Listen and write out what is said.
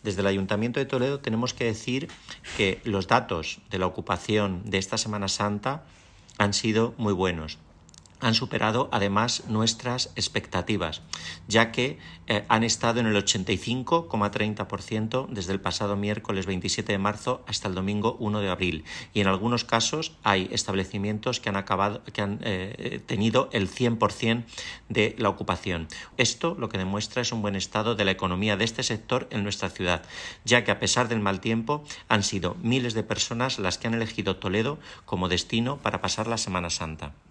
Desde el Ayuntamiento de Toledo tenemos que decir que los datos de la ocupación de esta Semana Santa han sido muy buenos. Han superado además nuestras expectativas, ya que han estado en el 85,30% desde el pasado miércoles 27 de marzo hasta el domingo 1 de abril. Y en algunos casos hay establecimientos que han tenido el 100% de la ocupación. Esto lo que demuestra es un buen estado de la economía de este sector en nuestra ciudad, ya que a pesar del mal tiempo han sido miles de personas las que han elegido Toledo como destino para pasar la Semana Santa.